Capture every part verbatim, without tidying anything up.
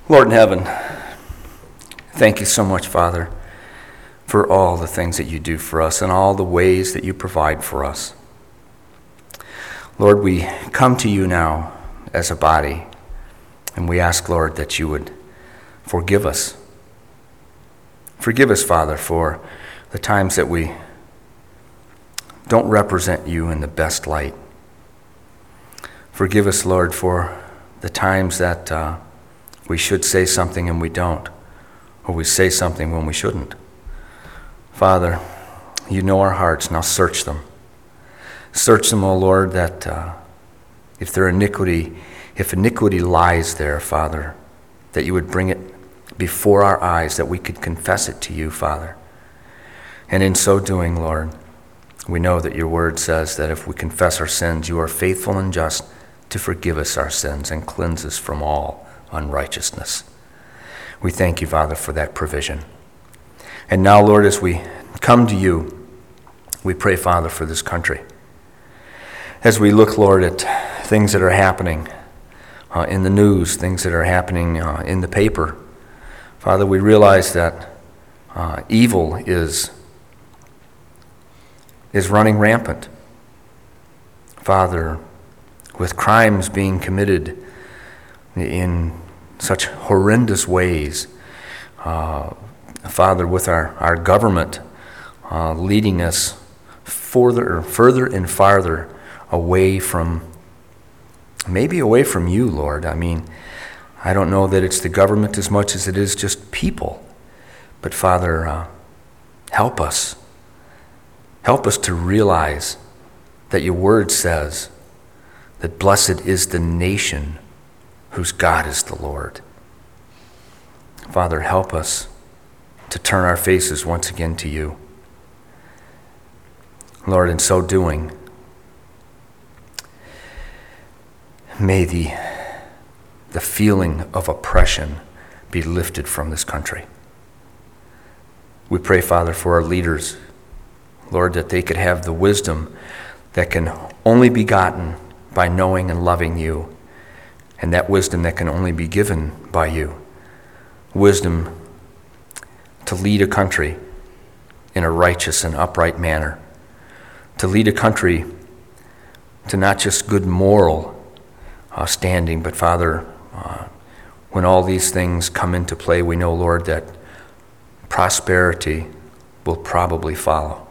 Lord in heaven, thank you so much, Father, for all the things that you do for us and all the ways that you provide for us. Lord, we come to you now as a body, and we ask, Lord, that you would forgive us. Forgive us, Father, for the times that we don't represent you in the best light. Forgive us, Lord, for the times that uh, we should say something and we don't, or we say something when we shouldn't. Father, you know our hearts, now search them. Search them, O Lord, that uh, if there iniquity, if iniquity lies there, Father, that you would bring it before our eyes, that we could confess it to you, Father. And in so doing, Lord, we know that your word says that if we confess our sins, you are faithful and just to forgive us our sins and cleanse us from all unrighteousness. We thank you, Father, for that provision. And now, Lord, as we come to you, we pray, Father, for this country. As we look, Lord, at things that are happening uh, in the news, things that are happening uh, in the paper, Father, we realize that uh, evil is, is running rampant. Father, with crimes being committed in such horrendous ways, uh, Father, with our, our government uh, leading us further, further and farther away from, maybe away from you, Lord. I mean, I don't know that it's the government as much as it is just people. But Father, uh, help us. Help us to realize that your word says that blessed is the nation whose God is the Lord. Father, help us to turn our faces once again to you. Lord, in so doing, may the, the feeling of oppression be lifted from this country. We pray, Father, for our leaders, Lord, that they could have the wisdom that can only be gotten by knowing and loving you, and that wisdom that can only be given by you. Wisdom to lead a country in a righteous and upright manner. To lead a country to not just good moral uh, standing, but Father, uh, when all these things come into play, we know, Lord, that prosperity will probably follow.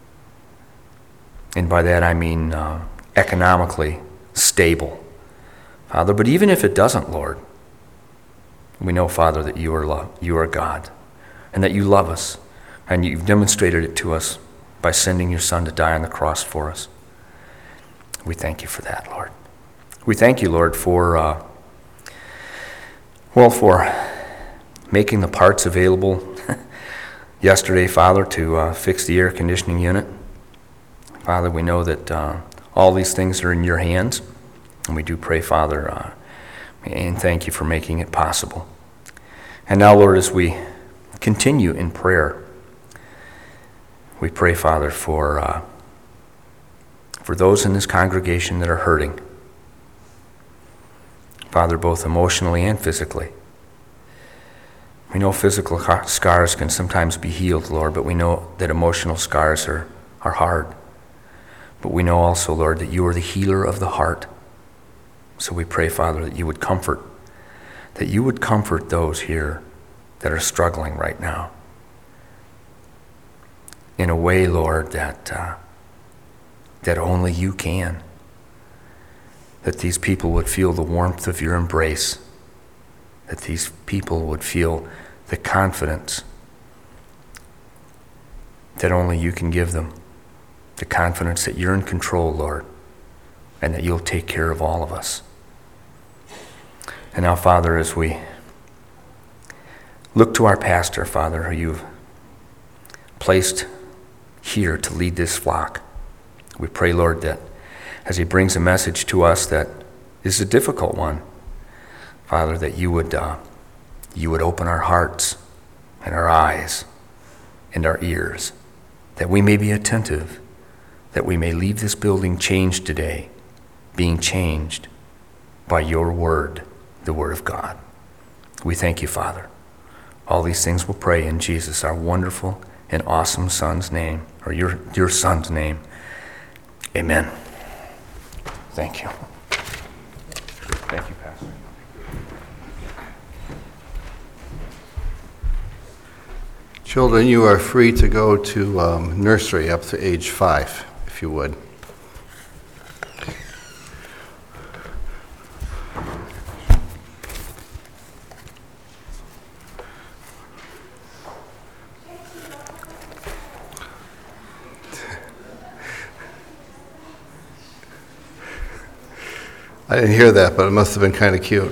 And by that I mean uh, economically stable. Father, but even if it doesn't, Lord, we know, Father, that you are love, you are God, and that you love us, and you've demonstrated it to us by sending your Son to die on the cross for us. We thank you for that, Lord. We thank you, Lord, for, uh, well, for making the parts available yesterday, Father, to uh, fix the air conditioning unit. Father, we know that uh, all these things are in your hands. And we do pray, Father, uh, and thank you for making it possible. And now, Lord, as we continue in prayer, we pray, Father, for uh, for those in this congregation that are hurting. Father, both emotionally and physically. We know physical scars can sometimes be healed, Lord, but we know that emotional scars are, are hard. But we know also, Lord, that you are the healer of the heart. So we pray, Father, that you would comfort, that you would comfort those here that are struggling right now. In a way, Lord, that uh, that only you can. That these people would feel the warmth of your embrace. That these people would feel the confidence that only you can give them. The confidence that you're in control, Lord, and that you'll take care of all of us. And now, Father, as we look to our pastor, Father, who you've placed here to lead this flock, we pray, Lord, that as he brings a message to us that is a difficult one, Father, that you would uh, you would open our hearts and our eyes and our ears, that we may be attentive, that we may leave this building changed today, being changed by your word, the word of God. We thank you, Father. All these things we'll pray in Jesus, our wonderful and awesome Son's name, or your, your Son's name. Amen. Thank you. Thank you, Pastor. Children, you are free to go to um, nursery up to age five, if you would. I didn't hear that, but it must have been kind of cute.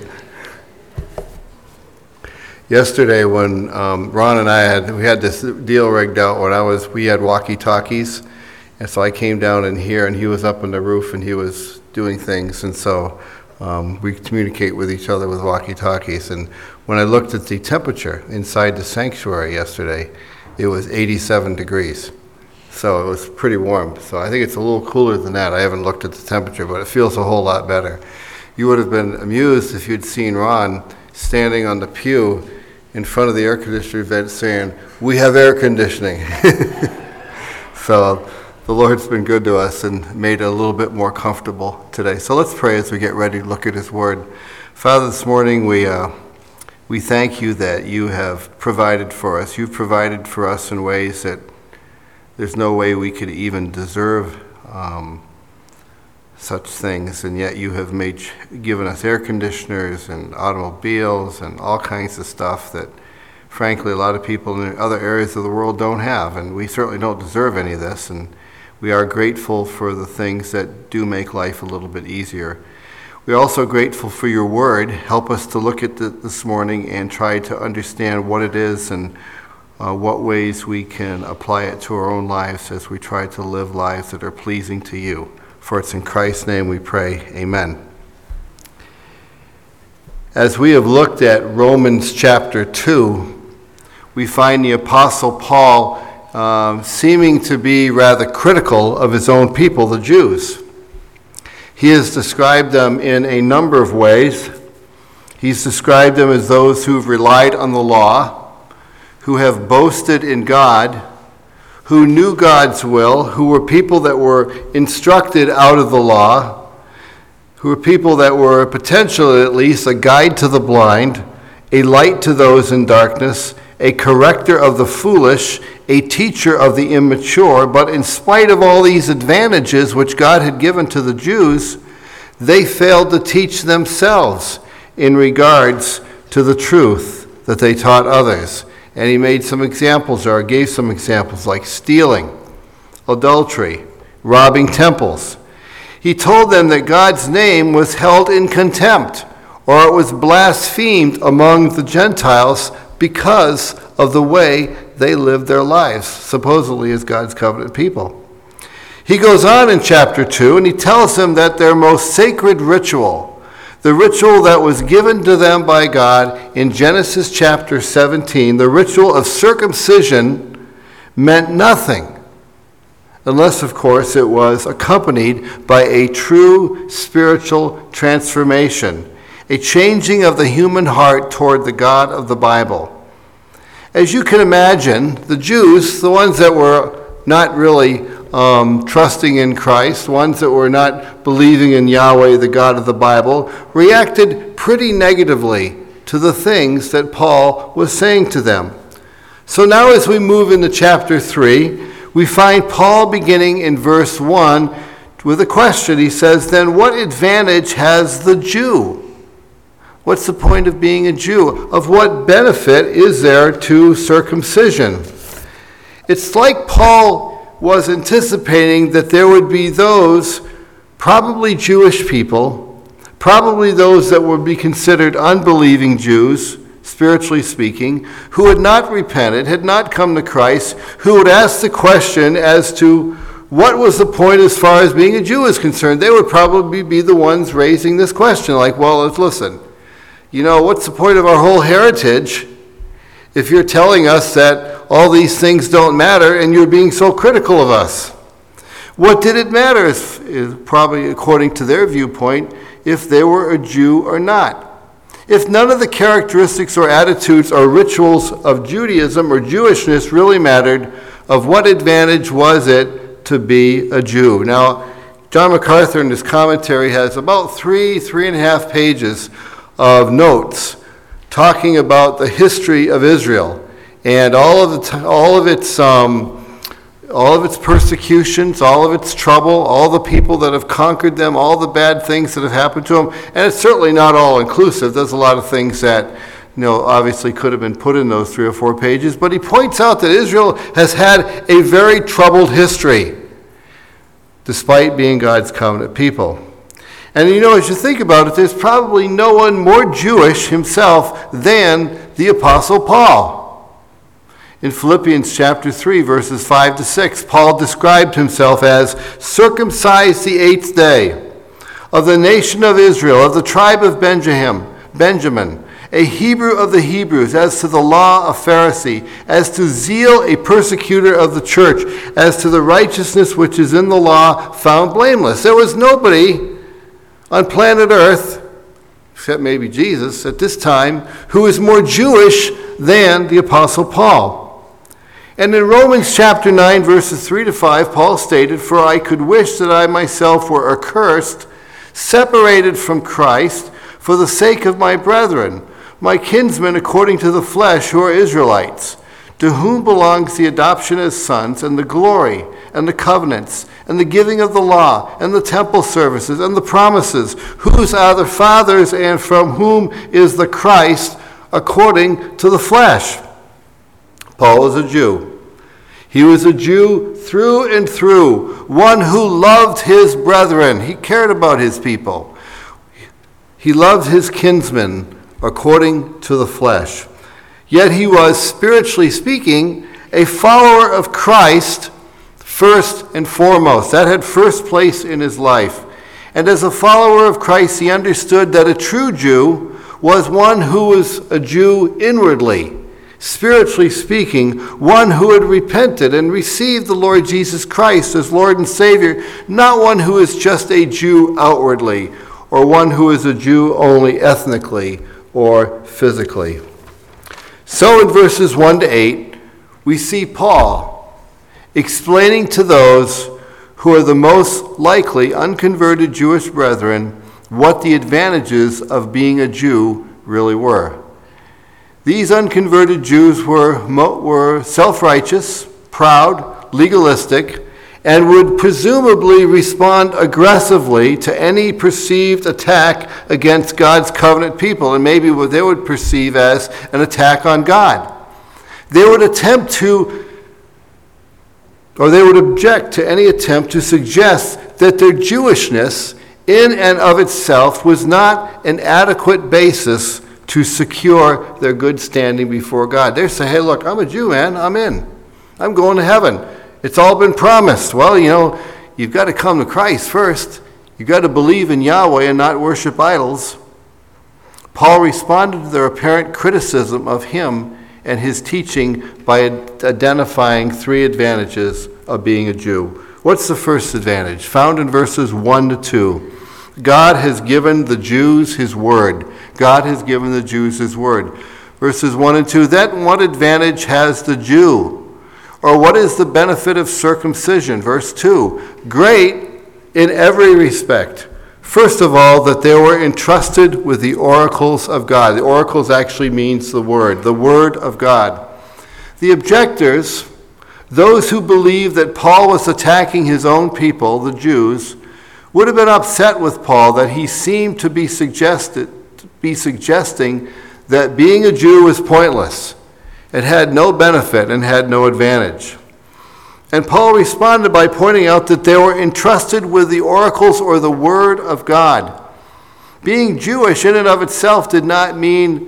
Yesterday, when um, Ron and I had, we had this deal rigged out when I was, we had walkie-talkies, and so I came down in here, and he was up on the roof, and he was doing things, and so um, we communicate with each other with walkie-talkies. And when I looked at the temperature inside the sanctuary yesterday, it was eighty-seven degrees. So it was pretty warm. So I think it's a little cooler than that. I haven't looked at the temperature, but it feels a whole lot better. You would have been amused if you'd seen Ron standing on the pew in front of the air conditioner vent saying, "We have air conditioning." So the Lord's been good to us and made it a little bit more comfortable today. So let's pray as we get ready to look at his word. Father, this morning we uh, we thank you that you have provided for us. You've provided for us in ways that there's no way we could even deserve um, such things, and yet you have made given us air conditioners and automobiles and all kinds of stuff that, frankly, a lot of people in other areas of the world don't have, and we certainly don't deserve any of this, and we are grateful for the things that do make life a little bit easier. We're also grateful for your word. Help us to look at it this morning and try to understand what it is and Uh, what ways we can apply it to our own lives as we try to live lives that are pleasing to you. For it's in Christ's name we pray, amen. As we have looked at Romans chapter two, we find the Apostle Paul uh, seeming to be rather critical of his own people, the Jews. He has described them in a number of ways. He's described them as those who've relied on the law, who have boasted in God, who knew God's will, who were people that were instructed out of the law, who were people that were potentially at least a guide to the blind, a light to those in darkness, a corrector of the foolish, a teacher of the immature. But in spite of all these advantages which God had given to the Jews, they failed to teach themselves in regards to the truth that they taught others. And he made some examples, or gave some examples, like stealing, adultery, robbing temples. He told them that God's name was held in contempt, or it was blasphemed among the Gentiles because of the way they lived their lives, supposedly as God's covenant people. He goes on in chapter two, and he tells them that their most sacred ritual, the ritual that was given to them by God in Genesis chapter seventeen, the ritual of circumcision, meant nothing unless, of course, it was accompanied by a true spiritual transformation, a changing of the human heart toward the God of the Bible. As you can imagine, the Jews, the ones that were not really Um, trusting in Christ, ones that were not believing in Yahweh, the God of the Bible, reacted pretty negatively to the things that Paul was saying to them. So now as we move into chapter three, we find Paul beginning in verse one with a question. He says, "Then what advantage has the Jew?" What's the point of being a Jew? Of what benefit is there to circumcision? It's like Paul was anticipating that there would be those, probably Jewish people, probably those that would be considered unbelieving Jews, spiritually speaking, who had not repented, had not come to Christ, who would ask the question as to what was the point as far as being a Jew is concerned. They would probably be the ones raising this question, like, well, let's listen, you know, what's the point of our whole heritage if you're telling us that all these things don't matter and you're being so critical of us? What did it matter, is, is probably according to their viewpoint, if they were a Jew or not? If none of the characteristics or attitudes or rituals of Judaism or Jewishness really mattered, of what advantage was it to be a Jew? Now, John MacArthur in his commentary has about three, three and a half pages of notes talking about the history of Israel and all of the t- all of its um, all of its persecutions, all of its trouble, all the people that have conquered them, all the bad things that have happened to them. And it's certainly not all inclusive. There's a lot of things that, you know, obviously could have been put in those three or four pages. But he points out that Israel has had a very troubled history, despite being God's covenant people. And you know, as you think about it, there's probably no one more Jewish himself than the Apostle Paul. In Philippians chapter three, verses five to six, Paul described himself as circumcised the eighth day, of the nation of Israel, of the tribe of Benjamin, Benjamin, a Hebrew of the Hebrews, as to the law a Pharisee, as to zeal a persecutor of the church, as to the righteousness which is in the law found blameless. There was nobody on planet Earth, except maybe Jesus at this time, who is more Jewish than the Apostle Paul. And in Romans chapter nine, verses three to five, Paul stated, "For I could wish that I myself were accursed, separated from Christ, for the sake of my brethren, my kinsmen according to the flesh, who are Israelites, to whom belongs the adoption as sons, and the glory, and the covenants, and the giving of the law, and the temple services, and the promises, whose are the fathers, and from whom is the Christ, according to the flesh." Paul was a Jew. He was a Jew through and through, one who loved his brethren. He cared about his people. He loved his kinsmen according to the flesh. Yet he was, spiritually speaking, a follower of Christ first and foremost. That had first place in his life. And as a follower of Christ, he understood that a true Jew was one who was a Jew inwardly. Spiritually speaking, one who had repented and received the Lord Jesus Christ as Lord and Savior, not one who is just a Jew outwardly, or one who is a Jew only ethnically or physically. So in verses one to eight, we see Paul explaining to those who are the most likely unconverted Jewish brethren what the advantages of being a Jew really were. These unconverted Jews were, were self-righteous, proud, legalistic, and would presumably respond aggressively to any perceived attack against God's covenant people, and maybe what they would perceive as an attack on God. They would attempt to, or they would object to any attempt to suggest that their Jewishness in and of itself was not an adequate basis to secure their good standing before God. They say, hey, look, I'm a Jew, man. I'm in. I'm going to heaven. It's all been promised. Well, you know, you've got to come to Christ first. You've got to believe in Yahweh and not worship idols. Paul responded to their apparent criticism of him and his teaching by identifying three advantages of being a Jew. What's the first advantage? Found in verses one to two. God has given the Jews his word. God has given the Jews his word. Verses one and two, then what advantage has the Jew? Or what is the benefit of circumcision? Verse two, great in every respect. First of all, that they were entrusted with the oracles of God. The oracles actually means the word, the word of God. The objectors, those who believed that Paul was attacking his own people, the Jews, would have been upset with Paul that he seemed to be suggested to be suggesting that being a Jew was pointless. It had no benefit and had no advantage. And Paul responded by pointing out that they were entrusted with the oracles or the word of God. Being Jewish in and of itself did not mean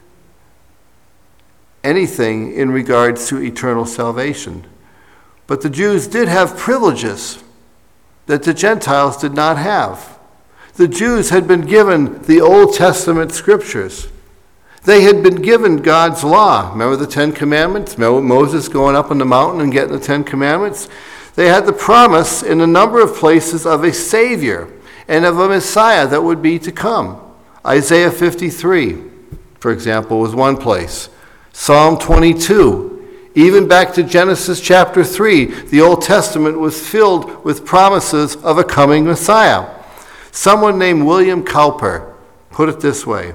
anything in regards to eternal salvation. But the Jews did have privileges that the Gentiles did not have. The Jews had been given the Old Testament scriptures. They had been given God's law. Remember the Ten Commandments? Remember Moses going up on the mountain and getting the Ten Commandments? They had the promise in a number of places of a Savior and of a Messiah that would be to come. Isaiah fifty-three, for example, was one place. Psalm twenty-two. Even back to Genesis chapter three, the Old Testament was filled with promises of a coming Messiah. Someone named William Cowper put it this way.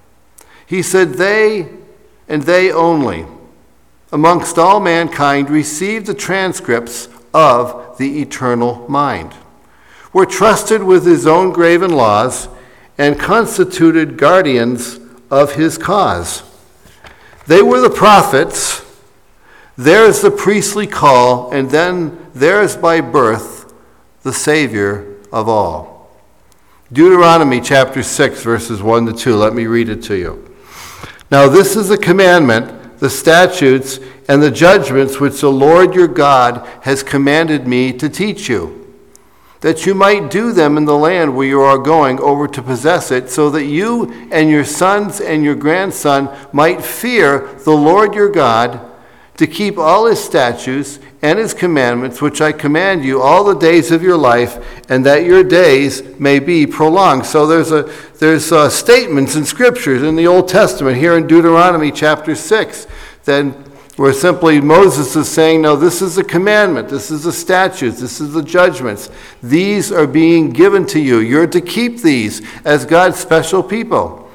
He said, "They and they only, amongst all mankind, received the transcripts of the eternal mind, were trusted with his own graven laws, and constituted guardians of his cause. They were the prophets, theirs the priestly call, and then theirs by birth the Savior of all." Deuteronomy chapter six, verses one to two. Let me read it to you. "Now this is a commandment, the statutes, and the judgments which the Lord your God has commanded me to teach you, that you might do them in the land where you are going over to possess it, so that you and your sons and your grandson might fear the Lord your God, to keep all his statutes and his commandments, which I command you all the days of your life, and that your days may be prolonged." So there's a there's uh, statements in scriptures in the Old Testament, here in Deuteronomy chapter six, then where simply Moses is saying, no, this is a commandment, this is the statutes, this is the judgments. These are being given to you. You're to keep these as God's special people.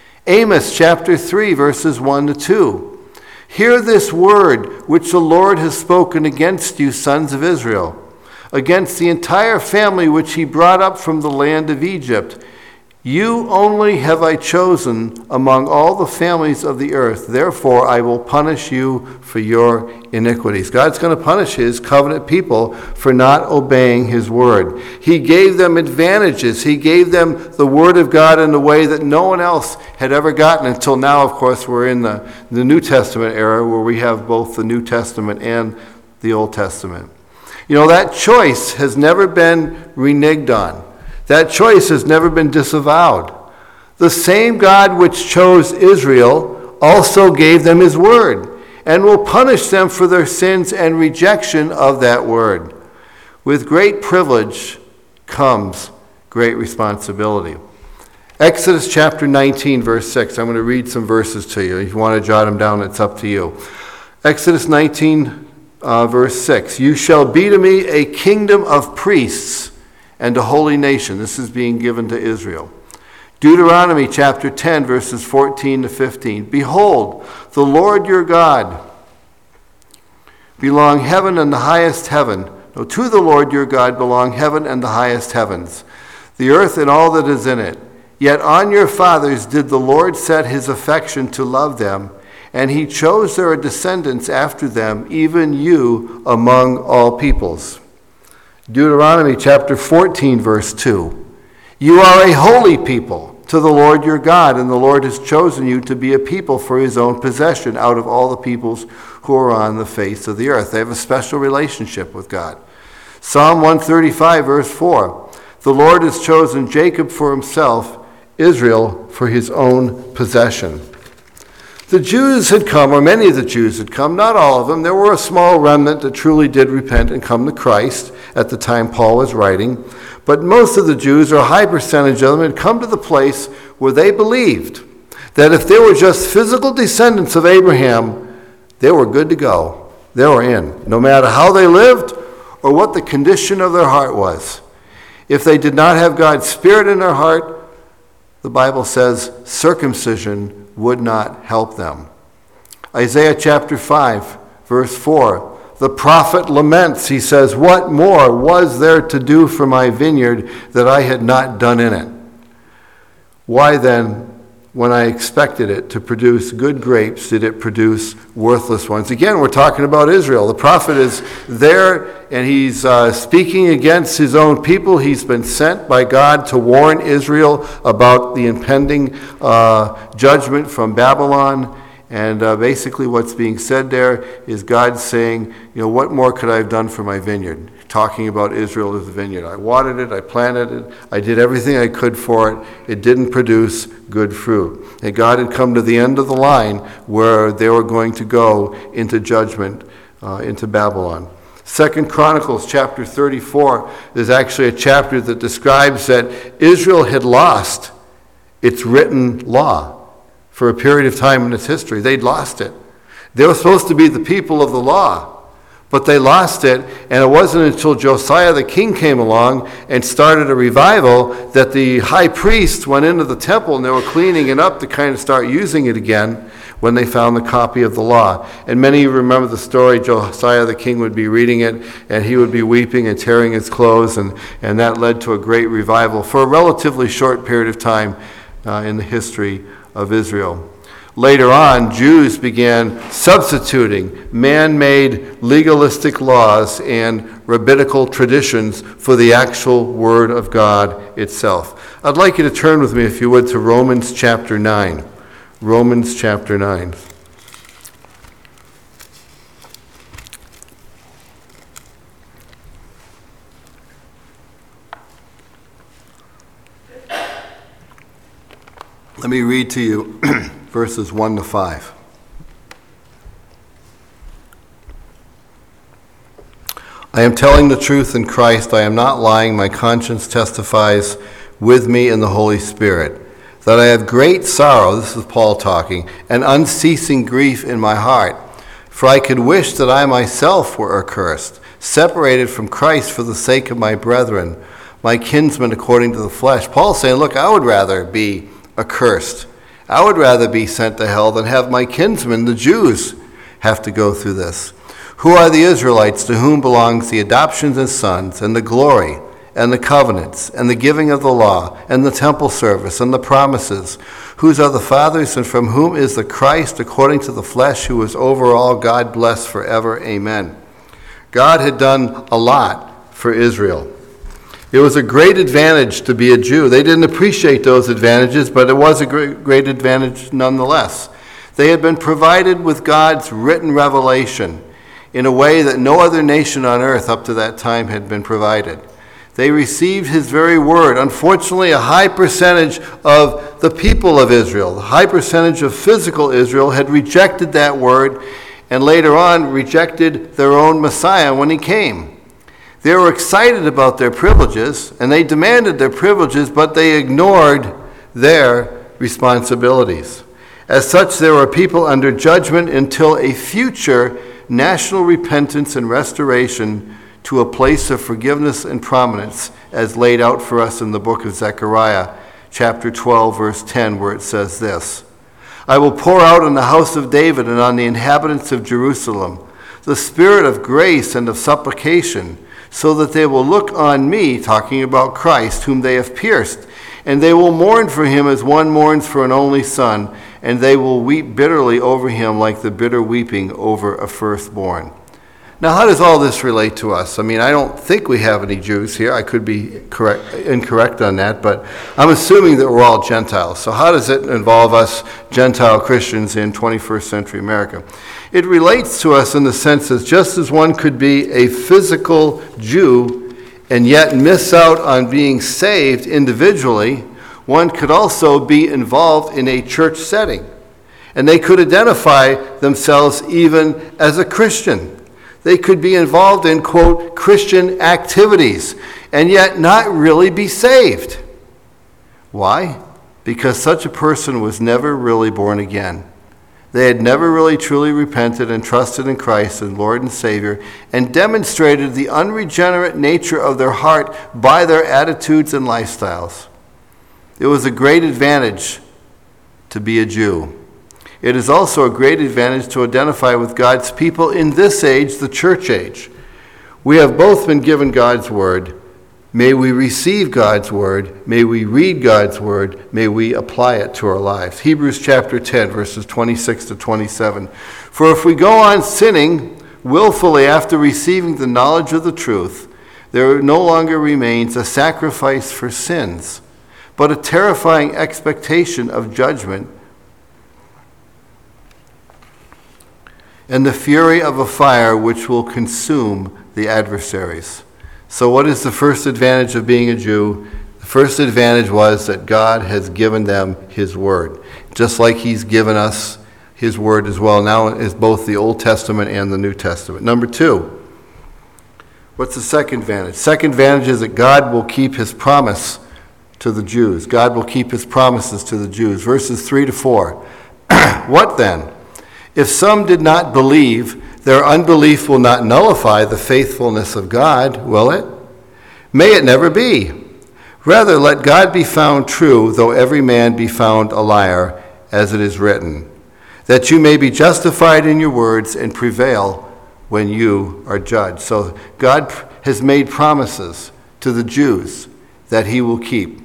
Amos chapter three, verses one to two. "Hear this word which the Lord has spoken against you, sons of Israel, against the entire family which he brought up from the land of Egypt. You only have I chosen among all the families of the earth. Therefore I will punish you for your iniquities." God's going to punish his covenant people for not obeying his word. He gave them advantages. He gave them the word of God in a way that no one else had ever gotten until now. Of course, we're in the, the New Testament era where we have both the New Testament and the Old Testament. You know, that choice has never been reneged on. That choice has never been disavowed. The same God which chose Israel also gave them his word, and will punish them for their sins and rejection of that word. With great privilege comes great responsibility. Exodus chapter nineteen, verse six. I'm going to read some verses to you. If you want to jot them down, it's up to you. Exodus nineteen, uh, verse six. "You shall be to me a kingdom of priests and a holy nation." This is being given to Israel. Deuteronomy chapter ten, verses fourteen to fifteen. "Behold, the Lord your God belong heaven and the highest heaven. No, to the Lord your God belong heaven and the highest heavens, the earth and all that is in it. Yet on your fathers did the Lord set his affection to love them, and he chose their descendants after them, even you among all peoples." Deuteronomy chapter fourteen, verse two. "You are a holy people to the Lord your God, and the Lord has chosen you to be a people for his own possession out of all the peoples who are on the face of the earth." They have a special relationship with God. Psalm one thirty-five, verse four. "The Lord has chosen Jacob for himself, Israel for his own possession." The Jews had come, or many of the Jews had come, not all of them. There were a small remnant that truly did repent and come to Christ at the time Paul was writing. But most of the Jews, or a high percentage of them, had come to the place where they believed that if they were just physical descendants of Abraham, they were good to go. They were in, no matter how they lived or what the condition of their heart was. If they did not have God's Spirit in their heart, the Bible says circumcision would not help them. Isaiah chapter five, verse four. The prophet laments. He says, "What more was there to do for my vineyard that I had not done in it? Why then, when I expected it to produce good grapes, did it produce worthless ones?" Again, we're talking about Israel. The prophet is there, and he's uh, speaking against his own people. He's been sent by God to warn Israel about the impending uh, judgment from Babylon. And uh, basically what's being said there is God saying, you know, what more could I have done for my vineyard? Talking about Israel as a vineyard. I watered it, I planted it, I did everything I could for it. It didn't produce good fruit. And God had come to the end of the line where they were going to go into judgment, uh, into Babylon. Second Chronicles chapter thirty-four is actually a chapter that describes that Israel had lost its written law for a period of time in its history. They'd lost it. They were supposed to be the people of the law, but they lost it, and it wasn't until Josiah the king came along and started a revival that the high priest went into the temple and they were cleaning it up to kind of start using it again when they found the copy of the law. And many of you remember the story. Josiah the king would be reading it, and he would be weeping and tearing his clothes, and, and that led to a great revival for a relatively short period of time uh, in the history of Israel. Later on, Jews began substituting man-made legalistic laws and rabbinical traditions for the actual Word of God itself. I'd like you to turn with me, if you would, to Romans chapter nine. Romans chapter nine. Let me read to you verses one to five. I am telling the truth in Christ. I am not lying. My conscience testifies with me in the Holy Spirit that I have great sorrow, this is Paul talking, and unceasing grief in my heart. For I could wish that I myself were accursed, separated from Christ for the sake of my brethren, my kinsmen according to the flesh. Paul's saying, look, I would rather be accursed. I would rather be sent to hell than have my kinsmen, the Jews, have to go through this. Who are the Israelites, to whom belongs the adoptions as sons, and the glory, and the covenants, and the giving of the law, and the temple service, and the promises, whose are the fathers, and from whom is the Christ, according to the flesh, who is over all, God bless forever. Amen. God had done a lot for Israel. It was a great advantage to be a Jew. They didn't appreciate those advantages, but it was a great, great advantage nonetheless. They had been provided with God's written revelation in a way that no other nation on earth up to that time had been provided. They received his very word. Unfortunately, a high percentage of the people of Israel, the high percentage of physical Israel, had rejected that word and later on rejected their own Messiah when he came. They were excited about their privileges, and they demanded their privileges, but they ignored their responsibilities. As such, there were people under judgment until a future national repentance and restoration to a place of forgiveness and prominence, as laid out for us in the book of Zechariah, chapter twelve, verse ten, where it says this: I will pour out on the house of David and on the inhabitants of Jerusalem the spirit of grace and of supplication, so that they will look on me, talking about Christ, whom they have pierced, and they will mourn for him as one mourns for an only son, and they will weep bitterly over him like the bitter weeping over a firstborn. Now, how does all this relate to us? I mean, I don't think we have any Jews here. I could be correct, incorrect on that, but I'm assuming that we're all Gentiles. So how does it involve us Gentile Christians in twenty-first century America? It relates to us in the sense that just as one could be a physical Jew and yet miss out on being saved individually, one could also be involved in a church setting. And they could identify themselves even as a Christian. They could be involved in, quote, Christian activities, and yet not really be saved. Why? Because such a person was never really born again. They had never really truly repented and trusted in Christ as Lord and Savior, and demonstrated the unregenerate nature of their heart by their attitudes and lifestyles. It was a great advantage to be a Jew. It is also a great advantage to identify with God's people in this age, the church age. We have both been given God's word. May we receive God's word. May we read God's word. May we apply it to our lives. Hebrews chapter ten, verses twenty-six to twenty-seven. For if we go on sinning willfully after receiving the knowledge of the truth, there no longer remains a sacrifice for sins, but a terrifying expectation of judgment and the fury of a fire which will consume the adversaries. So what is the first advantage of being a Jew? The first advantage was that God has given them his word, just like he's given us his word as well. Now is both the Old Testament and the New Testament. Number two, what's the second advantage? Second advantage is that God will keep his promise to the Jews. God will keep his promises to the Jews. Verses three to four. What then? If some did not believe, their unbelief will not nullify the faithfulness of God, will it? May it never be. Rather, let God be found true, though every man be found a liar, as it is written, that you may be justified in your words and prevail when you are judged. So God has made promises to the Jews that he will keep.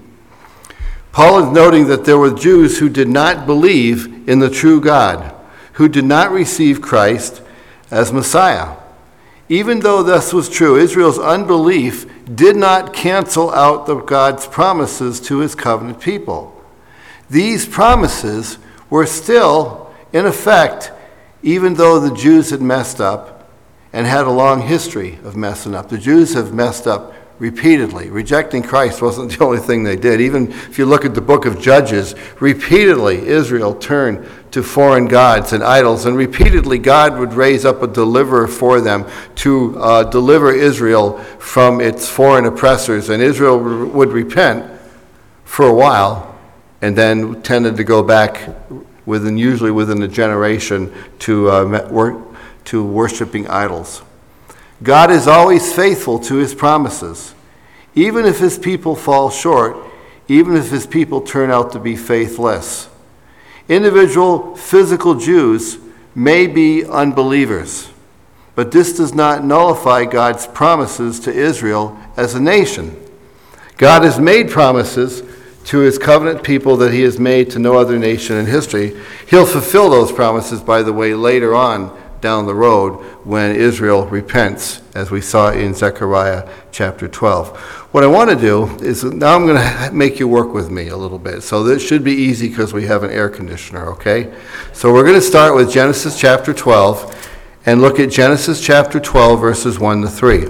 Paul is noting that there were Jews who did not believe in the true God, who did not receive Christ as Messiah. Even though this was true, Israel's unbelief did not cancel out the God's promises to his covenant people. These promises were still in effect, even though the Jews had messed up and had a long history of messing up. The Jews have messed up repeatedly. Rejecting Christ wasn't the only thing they did. Even if you look at the book of Judges, repeatedly Israel turned to foreign gods and idols, and repeatedly God would raise up a deliverer for them to uh, deliver Israel from its foreign oppressors, and Israel would repent for a while and then tended to go back within, usually within a generation, to uh, wor- to worshiping idols. God is always faithful to his promises. Even if his people fall short, even if his people turn out to be faithless. Individual physical Jews may be unbelievers, but this does not nullify God's promises to Israel as a nation. God has made promises to his covenant people that he has made to no other nation in history. He'll fulfill those promises, by the way, later on down the road when Israel repents, as we saw in Zechariah chapter twelve. What I want to do is, now I'm going to make you work with me a little bit. So this should be easy because we have an air conditioner, okay? So we're going to start with Genesis chapter twelve and look at Genesis chapter twelve, verses one to three.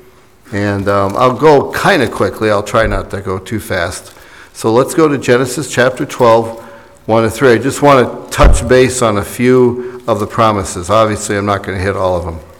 And um, I'll go kind of quickly. I'll try not to go too fast. So let's go to Genesis chapter twelve, one to three. I just want to touch base on a few of the promises. Obviously, I'm not going to hit all of them.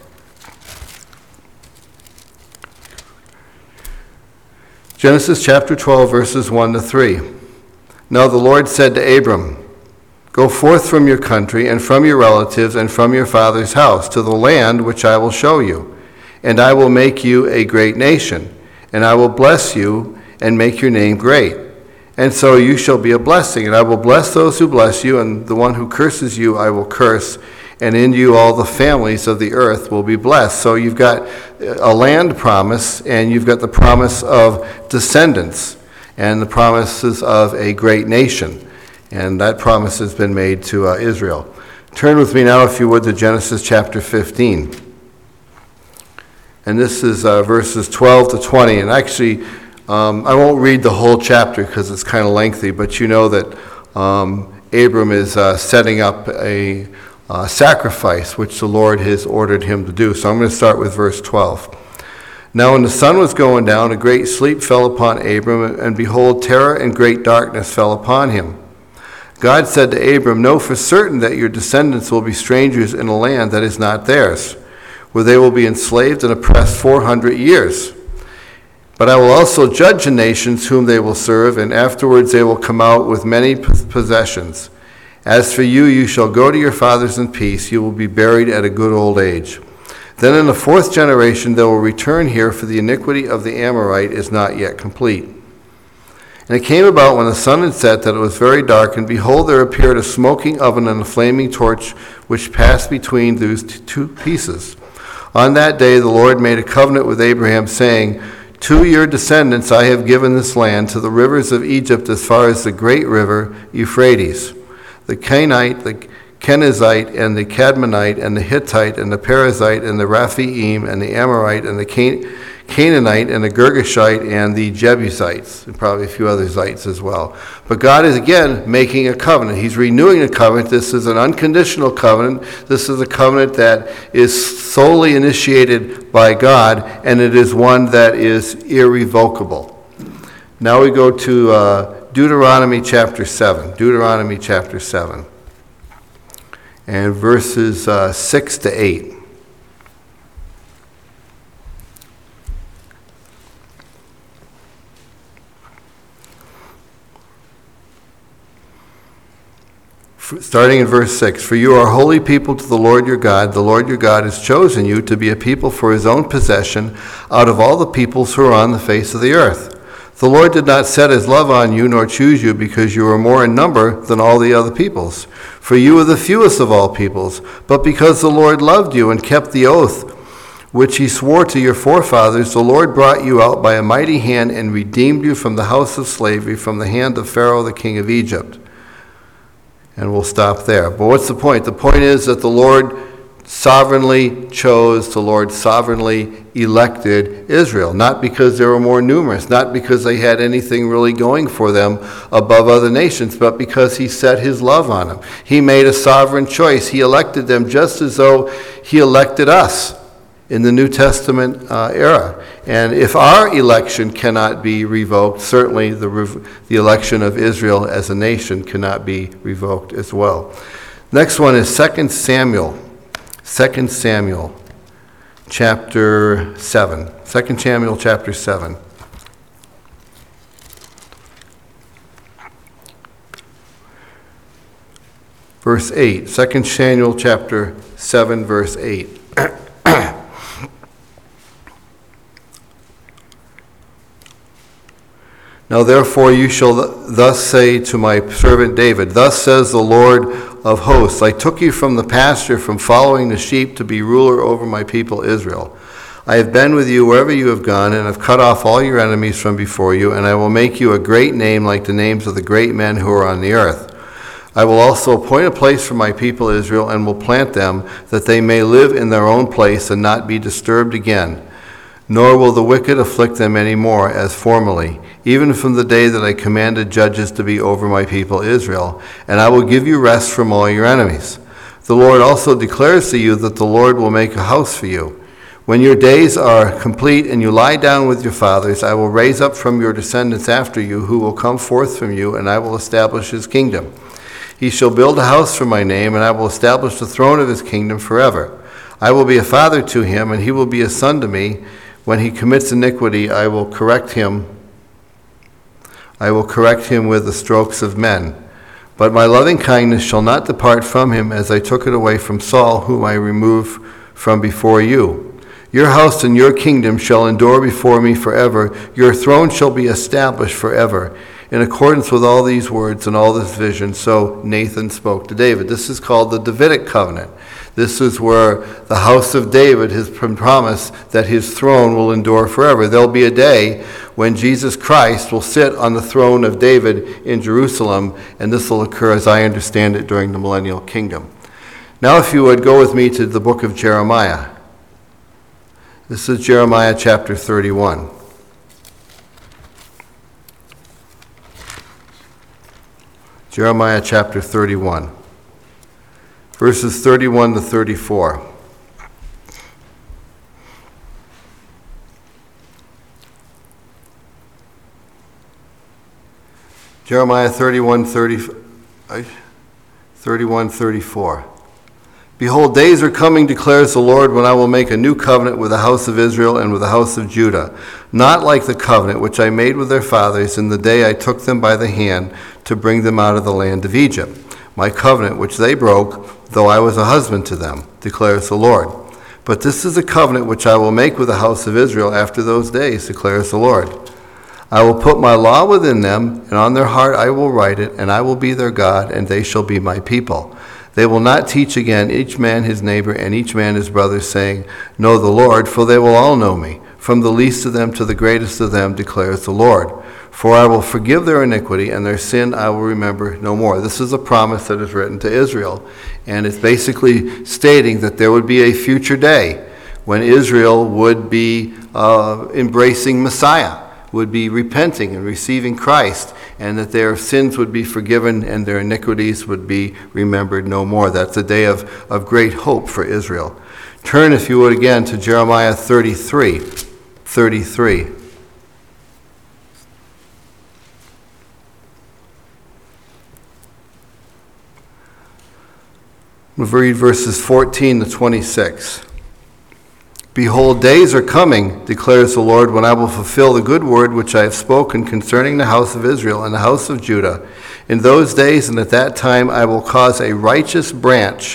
Genesis chapter twelve, verses one to three. Now the Lord said to Abram, "Go forth from your country and from your relatives and from your father's house to the land which I will show you, and I will make you a great nation, and I will bless you and make your name great. And so you shall be a blessing, and I will bless those who bless you, and the one who curses you I will curse, and in you all the families of the earth will be blessed." So you've got a land promise, and you've got the promise of descendants, and the promises of a great nation. And that promise has been made to uh, Israel. Turn with me now, if you would, to Genesis chapter fifteen. And this is uh, verses twelve to twenty. And actually, um, I won't read the whole chapter because it's kind of lengthy, but you know that um, Abram is uh, setting up a uh, sacrifice which the Lord has ordered him to do. So I'm going to start with verse twelve. Now when the sun was going down, a great sleep fell upon Abram, and behold, terror and great darkness fell upon him. God said to Abram, "Know for certain that your descendants will be strangers in a land that is not theirs, where they will be enslaved and oppressed four hundred years. But I will also judge the nations whom they will serve, and afterwards they will come out with many possessions. As for you, you shall go to your fathers in peace. You will be buried at a good old age. Then in the fourth generation they will return here, for the iniquity of the Amorite is not yet complete." And it came about when the sun had set that it was very dark, and behold, there appeared a smoking oven and a flaming torch, which passed between those two pieces. On that day the Lord made a covenant with Abraham, saying, "To your descendants I have given this land, to the rivers of Egypt as far as the great river Euphrates. The Canaanite, the Kenizzite, and the Cadmonite, and the Hittite, and the Perizzite, and the Rephaim, and the Amorite, and the Can- Canaanite, and the Girgashite, and the Jebusites," and probably a few other zites as well. But God is again making a covenant. He's renewing a covenant. This is an unconditional covenant. This is a covenant that is solely initiated by God, and it is one that is irrevocable. Now we go to uh, Deuteronomy chapter seven. Deuteronomy chapter seven. And verses uh, six to eight. starting in verse six, "For you are a holy people to the Lord your God. The Lord your God has chosen you to be a people for his own possession out of all the peoples who are on the face of the earth. The Lord did not set his love on you nor choose you because you were more in number than all the other peoples. For you are the fewest of all peoples, but because the Lord loved you and kept the oath which he swore to your forefathers, the Lord brought you out by a mighty hand and redeemed you from the house of slavery, from the hand of Pharaoh the king of Egypt." And we'll stop there. But what's the point? The point is that the Lord sovereignly chose, the Lord sovereignly elected Israel, not because they were more numerous, not because they had anything really going for them above other nations, but because he set his love on them. He made a sovereign choice. He elected them just as though he elected us in the New Testament uh, era. And if our election cannot be revoked, certainly the, rev- the election of Israel as a nation cannot be revoked as well. Next one is Second Samuel. Second Samuel, chapter seven. Second Samuel, chapter seven. Verse eight. Second Samuel, chapter seven, verse eight. "Now therefore you shall thus say to my servant David, Thus says the Lord of hosts, I took you from the pasture, from following the sheep, to be ruler over my people Israel. I have been with you wherever you have gone, and have cut off all your enemies from before you, and I will make you a great name like the names of the great men who are on the earth. I will also appoint a place for my people Israel, and will plant them, that they may live in their own place and not be disturbed again. Nor will the wicked afflict them any more as formerly, even from the day that I commanded judges to be over my people Israel, and I will give you rest from all your enemies. The Lord also declares to you that the Lord will make a house for you. When your days are complete and you lie down with your fathers, I will raise up from your descendants after you, who will come forth from you, and I will establish his kingdom. He shall build a house for my name, and I will establish the throne of his kingdom forever. I will be a father to him, and he will be a son to me. When he commits iniquity, I will correct him. I will correct him with the strokes of men. But my loving kindness shall not depart from him, as I took it away from Saul, whom I removed from before you. Your house and your kingdom shall endure before me forever. Your throne shall be established forever. In accordance with all these words and all this vision, so Nathan spoke to David." This is called the Davidic covenant. This is where the house of David has promised that his throne will endure forever. There'll be a day when Jesus Christ will sit on the throne of David in Jerusalem, and this will occur, as I understand it, during the millennial kingdom. Now, if you would go with me to the book of Jeremiah. This is Jeremiah chapter thirty-one. Jeremiah chapter thirty-one, verses thirty-one to thirty-four. Jeremiah thirty-one, thirty, thirty-one, thirty-four. "Behold, days are coming, declares the Lord, when I will make a new covenant with the house of Israel and with the house of Judah, not like the covenant which I made with their fathers in the day I took them by the hand to bring them out of the land of Egypt. My covenant which they broke, though I was a husband to them, declares the Lord. But this is a covenant which I will make with the house of Israel after those days, declares the Lord. I will put my law within them, and on their heart I will write it, and I will be their God, and they shall be my people. They will not teach again each man his neighbor and each man his brother, saying, Know the Lord, for they will all know me, from the least of them to the greatest of them, declares the Lord. For I will forgive their iniquity, and their sin I will remember no more." This is a promise that is written to Israel, and it's basically stating that there would be a future day when Israel would be uh, embracing Messiah, would be repenting and receiving Christ, and that their sins would be forgiven and their iniquities would be remembered no more. That's a day of, of great hope for Israel. Turn, if you would, again to Jeremiah thirty-three. thirty-three. We'll read verses fourteen to twenty-six. "Behold, days are coming, declares the Lord, when I will fulfill the good word which I have spoken concerning the house of Israel and the house of Judah, In those days and at that time I will cause a righteous branch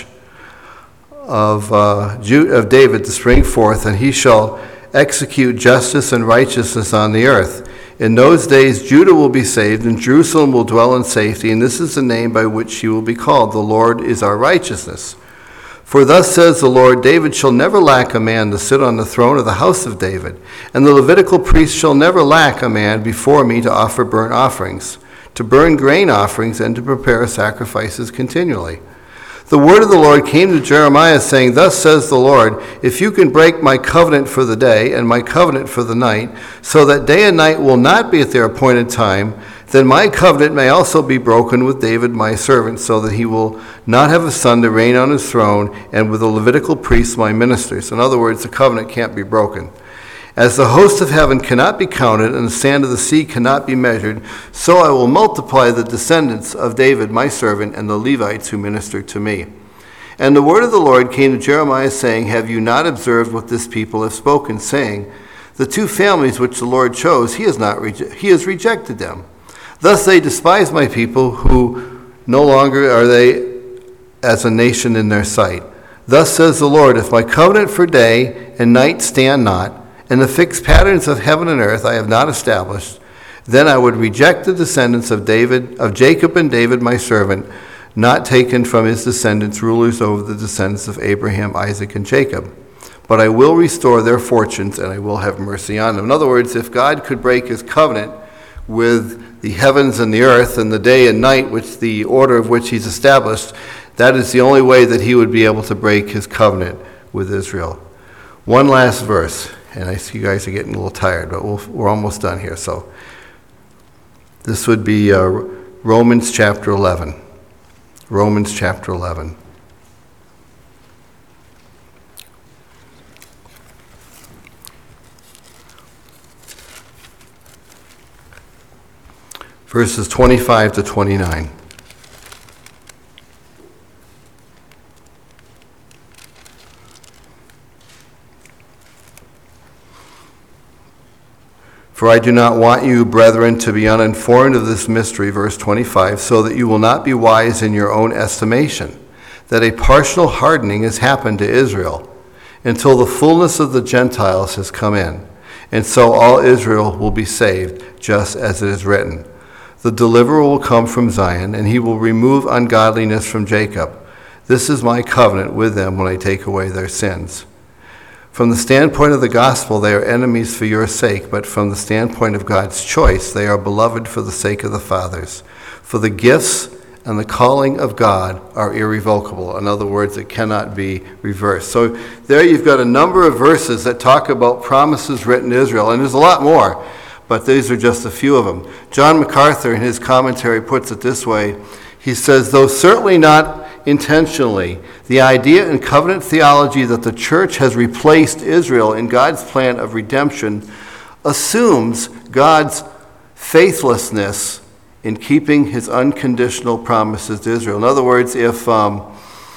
of, uh, Ju- of David to spring forth, and he shall execute justice and righteousness on the earth. In those days Judah will be saved, and Jerusalem will dwell in safety, and this is the name by which she will be called: the Lord is our righteousness. For thus says the Lord, David shall never lack a man to sit on the throne of the house of David, and the Levitical priest shall never lack a man before me to offer burnt offerings, to burn grain offerings, and to prepare sacrifices continually. The word of the Lord came to Jeremiah, saying, Thus says the Lord, if you can break my covenant for the day and my covenant for the night, so that day and night will not be at their appointed time, then my covenant may also be broken with David my servant, so that he will not have a son to reign on his throne, and with the Levitical priests my ministers. In other words, the covenant can't be broken. As the host of heaven cannot be counted, and the sand of the sea cannot be measured, so I will multiply the descendants of David my servant, and the Levites who minister to me. And the word of the Lord came to Jeremiah, saying, Have you not observed what this people have spoken, saying, The two families which the Lord chose, he has not rege- he has rejected them. Thus they despise my people, who no longer are they as a nation in their sight. Thus says the Lord, if my covenant for day and night stand not, and the fixed patterns of heaven and earth I have not established, then I would reject the descendants of David, of Jacob and David my servant, not taken from his descendants, rulers over the descendants of Abraham, Isaac, and Jacob. But I will restore their fortunes, and I will have mercy on them. In other words, if God could break his covenant with the heavens and the earth and the day and night, which the order of which he's established, that is the only way that he would be able to break his covenant with Israel. One last verse, and I see you guys are getting a little tired, but we'll, we're almost done here. So this would be uh, Romans chapter eleven. Romans chapter eleven. Verses twenty-five to twenty-nine. For I do not want you, brethren, to be uninformed of this mystery, verse twenty-five, so that you will not be wise in your own estimation, that a partial hardening has happened to Israel, until the fullness of the Gentiles has come in, and so all Israel will be saved, just as it is written. The deliverer will come from Zion, and he will remove ungodliness from Jacob. This is my covenant with them when I take away their sins. From the standpoint of the gospel, they are enemies for your sake, but from the standpoint of God's choice, they are beloved for the sake of the fathers. For the gifts and the calling of God are irrevocable. In other words, it cannot be reversed. So there you've got a number of verses that talk about promises written to Israel, and there's a lot more, but these are just a few of them. John MacArthur, in his commentary, puts it this way. He says, though certainly not intentionally, the idea in covenant theology that the church has replaced Israel in God's plan of redemption assumes God's faithlessness in keeping his unconditional promises to Israel. In other words, if um,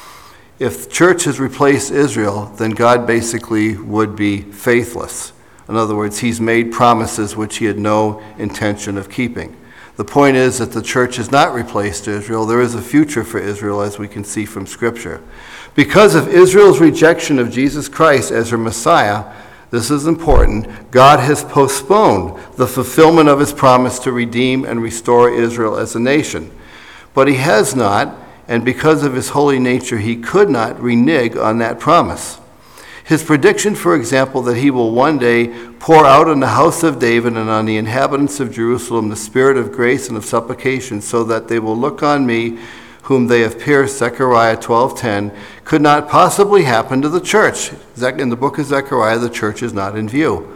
if the church has replaced Israel, then God basically would be faithless. In other words, he's made promises which he had no intention of keeping. The point is that the church has not replaced Israel. There is a future for Israel, as we can see from Scripture. Because of Israel's rejection of Jesus Christ as her Messiah, this is important, God has postponed the fulfillment of his promise to redeem and restore Israel as a nation. But he has not, and because of his holy nature, he could not renege on that promise. His prediction, for example, that he will one day pour out on the house of David and on the inhabitants of Jerusalem the spirit of grace and of supplication, so that they will look on me whom they have pierced, Zechariah twelve ten, could not possibly happen to the church. In the book of Zechariah, the church is not in view.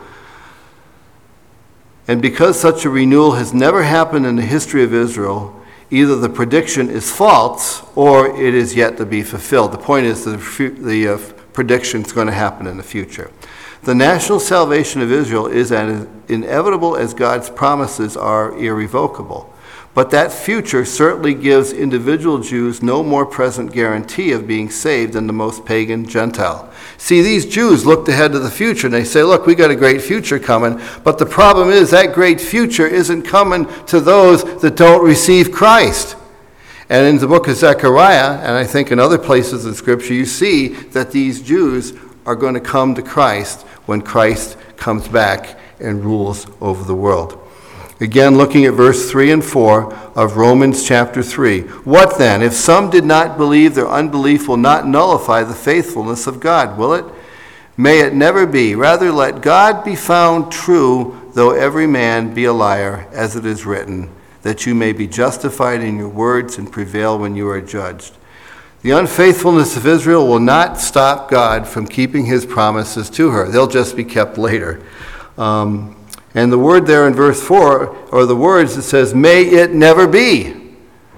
And because such a renewal has never happened in the history of Israel, either the prediction is false or it is yet to be fulfilled. The point is that the uh, prediction is going to happen in the future. The national salvation of Israel is as inevitable as God's promises are irrevocable. But that future certainly gives individual Jews no more present guarantee of being saved than the most pagan Gentile. See, these Jews looked ahead to the future and they say, look, we got a great future coming. But the problem is that great future isn't coming to those that don't receive Christ. And in the book of Zechariah, and I think in other places in Scripture, you see that these Jews are going to come to Christ when Christ comes back and rules over the world. Again, looking at verse three and four of Romans chapter three. What then? If some did not believe, their unbelief will not nullify the faithfulness of God, will it? May it never be. Rather, let God be found true, though every man be a liar, as it is written, that you may be justified in your words and prevail when you are judged. The unfaithfulness of Israel will not stop God from keeping his promises to her. They'll just be kept later. Um, And the word there in verse four, or the words, it says, may it never be.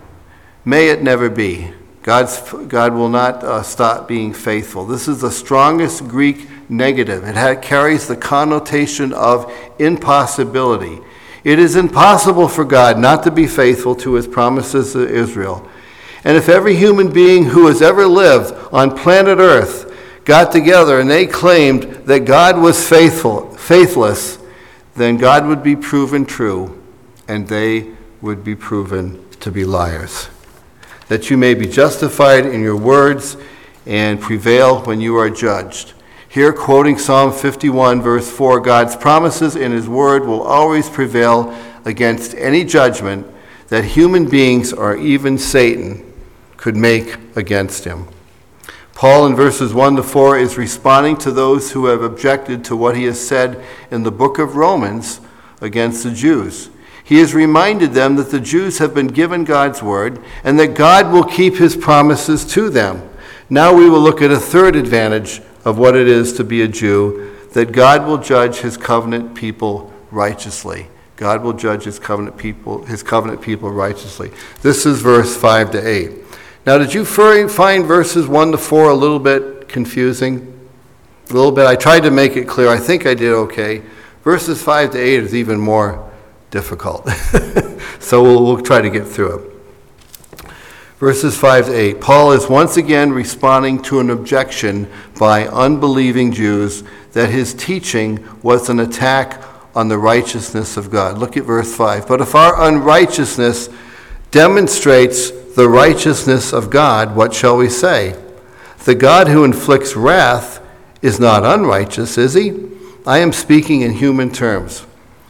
May it never be. God's, God will not uh, stop being faithful. This is the strongest Greek negative. It ha- carries the connotation of impossibility. It is impossible for God not to be faithful to his promises to Israel. And if every human being who has ever lived on planet Earth got together and they claimed that God was faithful, faithless, then God would be proven true, and they would be proven to be liars. That you may be justified in your words and prevail when you are judged. Here, quoting Psalm fifty-one, verse four, God's promises in his word will always prevail against any judgment that human beings or even Satan could make against him. Paul in verses one to four is responding to those who have objected to what he has said in the book of Romans against the Jews. He has reminded them that the Jews have been given God's word and that God will keep his promises to them. Now we will look at a third advantage of what it is to be a Jew, that God will judge his covenant people righteously. God will judge his covenant people, his covenant people righteously. This is verse five to eight. Now, did you find verses one to four a little bit confusing? A little bit. I tried to make it clear. I think I did okay. Verses five to eight is even more difficult. So we'll, we'll try to get through it. Verses five to eight. Paul is once again responding to an objection by unbelieving Jews that his teaching was an attack on the righteousness of God. Look at verse five. But if our unrighteousness demonstrates the righteousness of God, what shall we say? The God who inflicts wrath is not unrighteous, is he? I am speaking in human terms.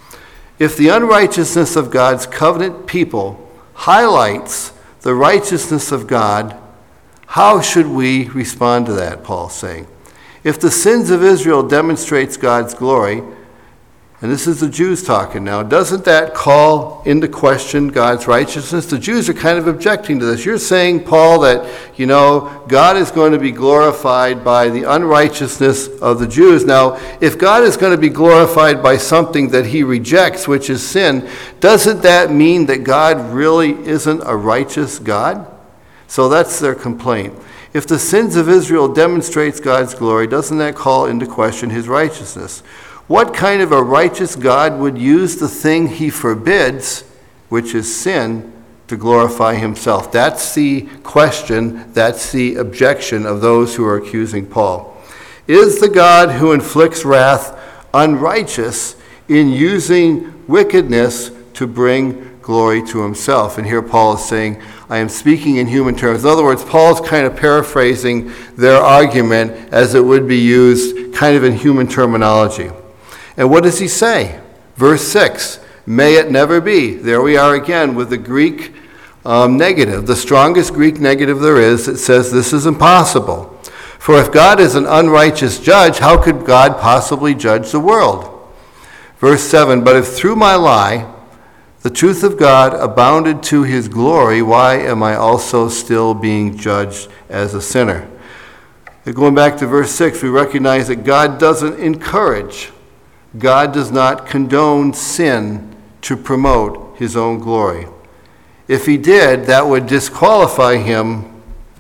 If the unrighteousness of God's covenant people highlights the righteousness of God, how should we respond to that, Paul's saying? If the sins of Israel demonstrates God's glory, and this is the Jews talking now, doesn't that call into question God's righteousness? The Jews are kind of objecting to this. You're saying, Paul, that, you know, God is going to be glorified by the unrighteousness of the Jews. Now, if God is going to be glorified by something that he rejects, which is sin, doesn't that mean that God really isn't a righteous God? So that's their complaint. If the sins of Israel demonstrates God's glory, doesn't that call into question his righteousness? What kind of a righteous God would use the thing he forbids, which is sin, to glorify himself? That's the question, that's the objection of those who are accusing Paul. Is the God who inflicts wrath unrighteous in using wickedness to bring glory to himself? And here Paul is saying, I am speaking in human terms. In other words, Paul's kind of paraphrasing their argument as it would be used kind of in human terminology. And what does he say? Verse six, may it never be. There we are again with the Greek um, negative, the strongest Greek negative there is that says this is impossible. For if God is an unrighteous judge, how could God possibly judge the world? Verse seven, but if through my lie the truth of God abounded to his glory, why am I also still being judged as a sinner? And going back to verse six, we recognize that God doesn't encourage, God does not condone sin to promote his own glory. If he did, that would disqualify him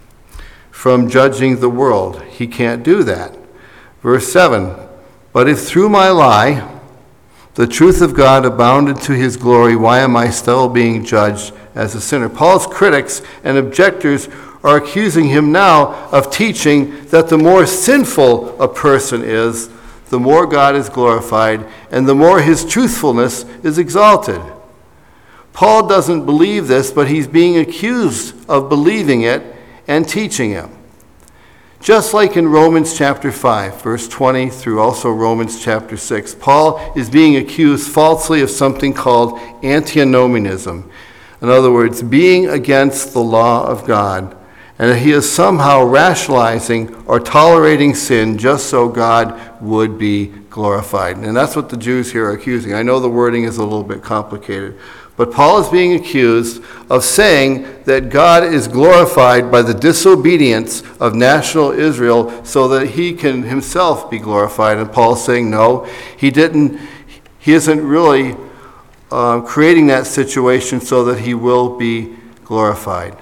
from judging the world. He can't do that. Verse seven, but if through my lie The truth of God abounded to his glory. Why am I still being judged as a sinner? Paul's critics and objectors are accusing him now of teaching that the more sinful a person is, the more God is glorified, and the more his truthfulness is exalted. Paul doesn't believe this, but he's being accused of believing it and teaching it. Just like in Romans chapter five, verse twenty, through also Romans chapter six, Paul is being accused falsely of something called antinomianism. In other words, being against the law of God. And he is somehow rationalizing or tolerating sin just so God would be glorified. And that's what the Jews here are accusing. I know the wording is a little bit complicated, but Paul is being accused of saying that God is glorified by the disobedience of national Israel so that he can himself be glorified. And Paul's saying, no, he didn't, he isn't really uh, creating that situation so that he will be glorified.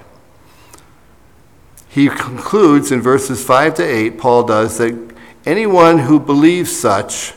He concludes in verses five to eight, Paul does, that anyone who believes such,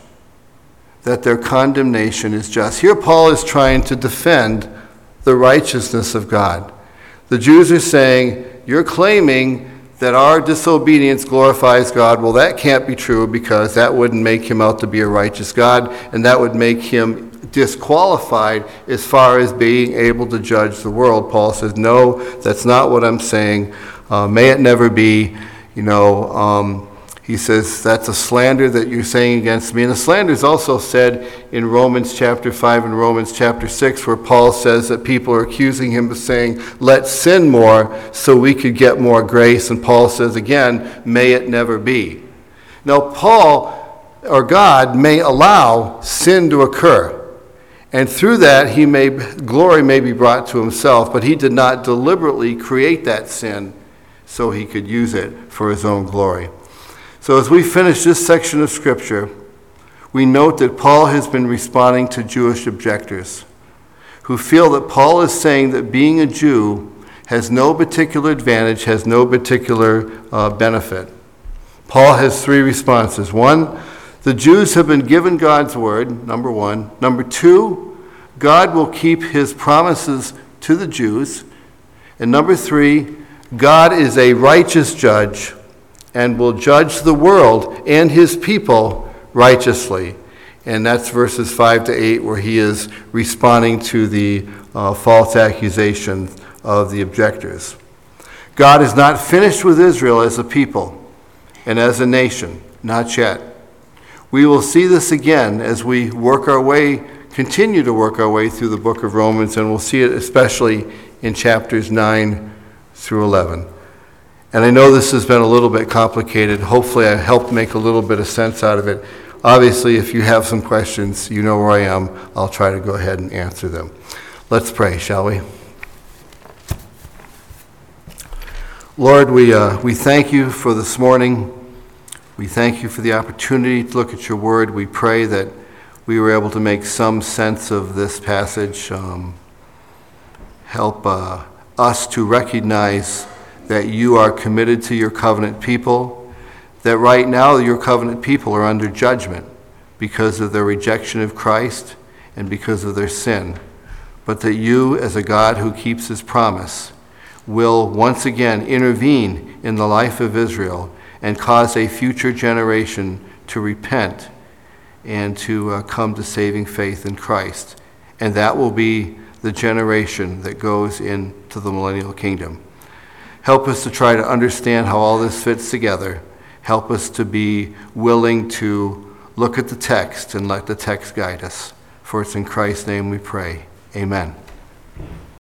that their condemnation is just. Here Paul is trying to defend the righteousness of God. The Jews are saying, you're claiming that our disobedience glorifies God. Well, that can't be true because that wouldn't make him out to be a righteous God, and that would make him disqualified as far as being able to judge the world. Paul says, no, that's not what I'm saying. Uh, may it never be. You know, um, he says, that's a slander that you're saying against me. And the slander is also said in Romans chapter five and Romans chapter six, where Paul says that people are accusing him of saying, let's sin more so we could get more grace. And Paul says again, may it never be. Now, Paul, or God, may allow sin to occur. And through that, he may glory may be brought to himself, but he did not deliberately create that sin so he could use it for his own glory. So as we finish this section of Scripture, we note that Paul has been responding to Jewish objectors who feel that Paul is saying that being a Jew has no particular advantage, has no particular uh, benefit. Paul has three responses. One, the Jews have been given God's word, number one. Number two, God will keep his promises to the Jews. And number three, God is a righteous judge and will judge the world and his people righteously. And that's verses five to eight, where he is responding to the uh, false accusation of the objectors. God is not finished with Israel as a people and as a nation, not yet. We will see this again as we work our way, continue to work our way through the book of Romans, and we'll see it especially in chapters nine through eleven. And I know this has been a little bit complicated. Hopefully I helped make a little bit of sense out of it. Obviously, if you have some questions, you know where I am. I'll try to go ahead and answer them. Let's pray, shall we? Lord, we, uh, we thank you for this morning. We thank you for the opportunity to look at your word. We pray that we were able to make some sense of this passage. Um, help uh, us to recognize that you are committed to your covenant people, that right now your covenant people are under judgment because of their rejection of Christ and because of their sin, but that you, as a God who keeps his promise, will once again intervene in the life of Israel and cause a future generation to repent and to uh, come to saving faith in Christ. And that will be the generation that goes into the millennial kingdom. Help us to try to understand how all this fits together. Help us to be willing to look at the text and let the text guide us. For it's in Christ's name we pray. Amen.